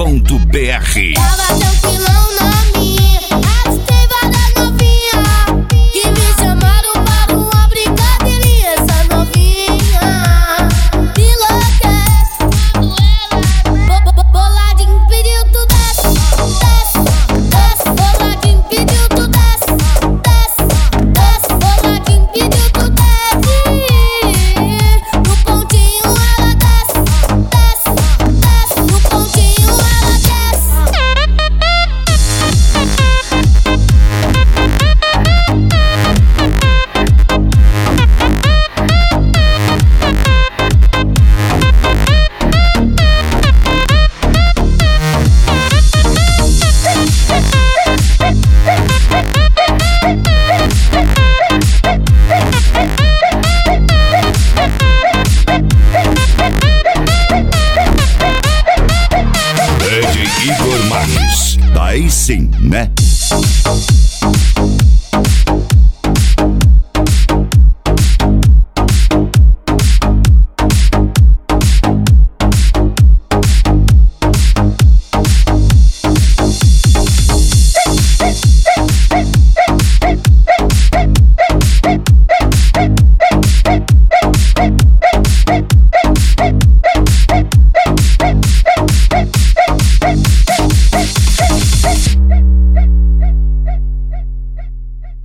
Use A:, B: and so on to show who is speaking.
A: Tava tranquilão na minha, avistei várias novinhas que me chamaram para uma brincadeirinha. Essa novinha me enlouquece quando ela boladinho pediu tu desce, desce, desce. Boladinho pediu tu desce, desce, desce. Boladinho pediu tu desce. No pontinho ela desce, desce, desce. No pontinho ela desce.
B: DJ Igor Marques, daí sim, né?